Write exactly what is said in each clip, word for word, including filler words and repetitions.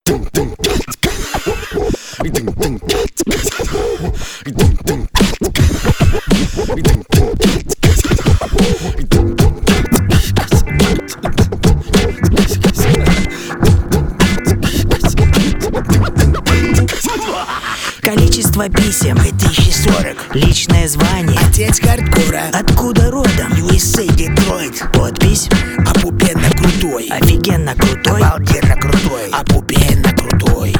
Количество писем две тысячи сорок. Личное звание. Отец хардкора. Откуда родом? ю эс эй, Детройт. Подпись. Опупенно крутой. Офигенно крутой. Обалденно крутой. Опупенно крутой.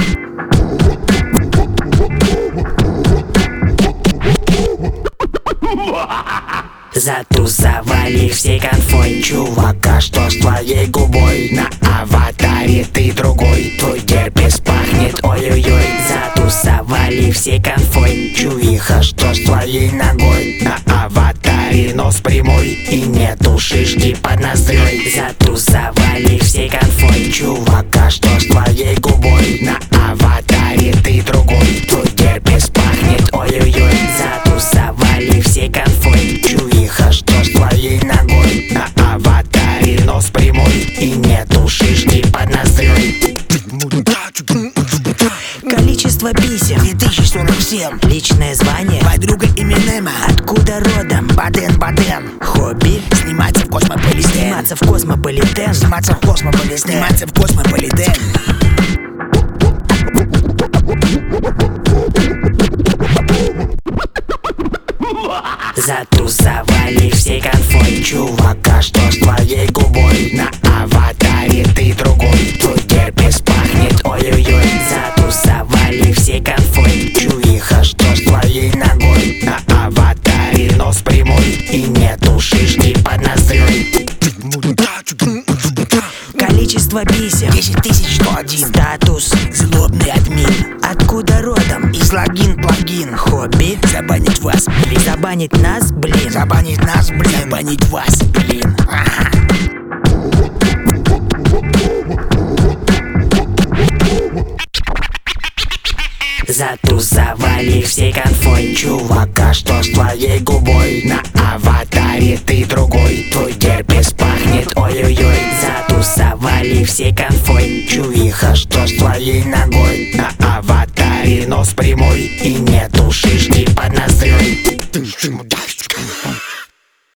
Затусовали всей конфой Чувака, что с твоей губой? На аватаре ты другой. Твой герпес пахнет, ой-ой-ой. Затусовали всей конфой Чуиха, что с твоей ногой? На аватаре нос прямой и нету шишки под ноздрёй. Затусовали всей конфой Чувака, что с твоей губой? На аватаре ты другой. Твой герпес пахнет, ой-ой-ой. Затусовали всей конфой Чуиха, что с твоей ногой? На аватаре нос прямой и нету шишки под ноздрёй. Количество писем две тысячи сорок семь. Личное звание. Подруга Эминема. Откуда родом? Баден, Баден. Хобби. Сниматься в космополитен. Сниматься в космополитен. Сниматься в космополитен. Сниматься в космополитен. Затусовали всей конфой Чувака, что с твоей губой? На аватаре ты другой. Твой герпес пахнет, ой-ой-ой. Затусовали всей конфой Чуиха, что с твоей ногой? На аватаре нос прямой и нету шишки под ноздрёй. Количество писем десять тысяч сто один. Статус. Злобный админ. Откуда родом? Из логин плагин. Хобби. Забанить вас, блин. Забанить нас, блин. Забанить нас, блин. Забанить вас, блин. Ага. Затусовали всей конфой Чувака, что с твоей губой? На аватаре ты другой. Твой герпес пахнет, ой-ой-ой. Затусовали всей конфой Чуиха, что с твоей ногой? На аватаре нос прямой и нету шишки под ноздрёй.